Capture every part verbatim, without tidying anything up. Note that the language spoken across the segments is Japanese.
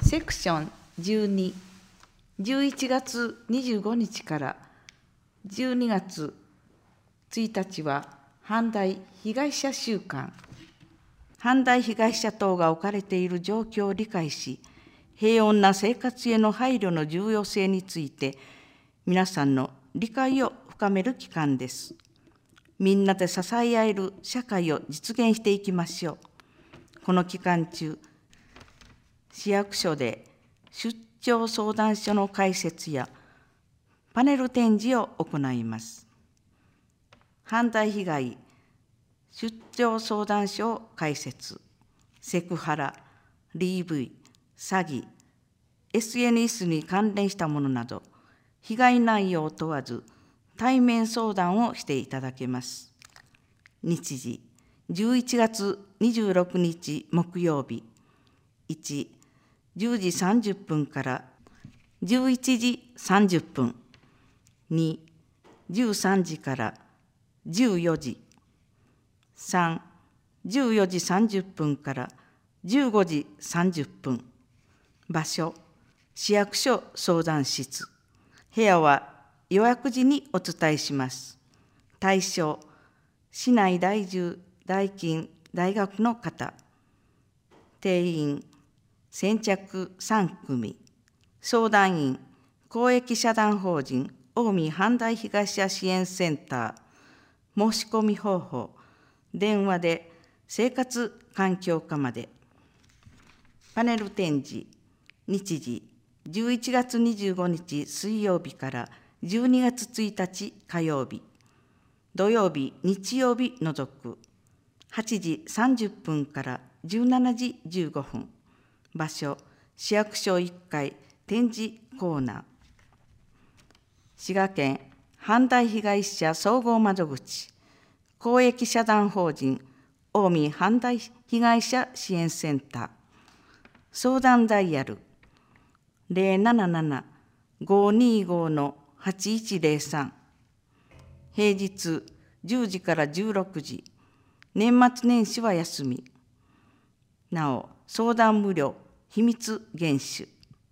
セクションじゅうに、じゅういちがつにじゅうごにちからじゅうにがつついたちは阪大被害者週間。阪大被害者等が置かれている状況を理解し、平穏な生活への配慮の重要性について、皆さんの理解を深める期間です。みんなで支え合える社会を実現していきましょう。この期間中、市役所で出張相談所の開設やパネル展示を行います。阪大被害出張相談所を開設、セクハラ、ディーブイ、詐欺、エスエヌエス に関連したものなど、被害内容を問わず対面相談をしていただけます。日時、じゅういちがつにじゅうろくにち木曜日、いち、じゅうじさんじゅっぷんからじゅういちじさんじゅっぷん、に、じゅうさんじからじゅうよじ、さん、じゅうよじさんじゅっぷんからじゅうごじさんじゅっぷん、場所、市役所相談室、部屋は予約時にお伝えします。対象、市内在住、大勤、大学の方、定員、先着さんくみ、相談員、公益社団法人近江阪大被害者支援センター、申し込み方法、電話で生活環境課まで。パネル展示、日時、じゅういちがつにじゅうごにち水曜日からじゅうにがつついたち火曜日、土曜日、日曜日除く、はちじさんじゅっぷんからじゅうしちじじゅうごふん、場所、市役所いっかい展示コーナー。滋賀県阪大被害者総合窓口、公益社団法人近江阪大被害者支援センター、相談ダイヤル ゼロなななな ごーにーごー はちいちゼロさん、平日じゅうじからじゅうろくじ、年末年始は休み。なお、相談無料、秘密厳守。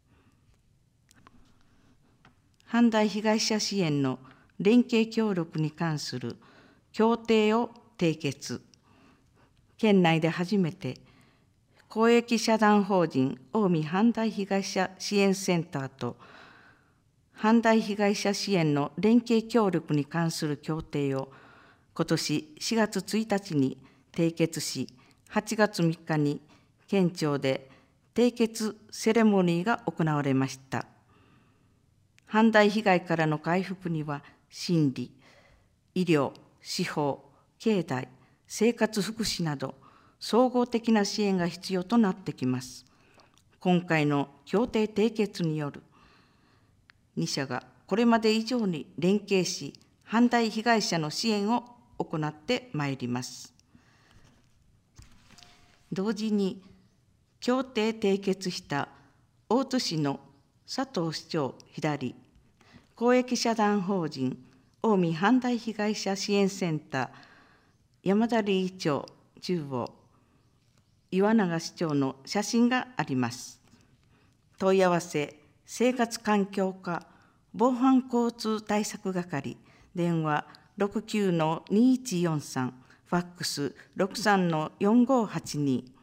阪大被害者支援の連携協力に関する協定を締結。県内で初めて、公益社団法人近江阪大被害者支援センターと阪大被害者支援の連携協力に関する協定を今年しがつついたちに締結し、はちがつみっかに県庁で締結セレモニーが行われました。阪大被害からの回復には心理、医療、司法、経済、生活福祉など総合的な支援が必要となってきます。今回の協定締結によるに社がこれまで以上に連携し、阪大被害者の支援を行ってまいります。同時に、協定締結した大津市の佐藤市長左、公益社団法人近江阪大被害者支援センター、山田理事長中央、岩永市長の写真があります。問い合わせ、生活環境課防犯交通対策係、電話 ろくきゅうのにいちよんさん、ファックス ろくさんのよんごーはちに。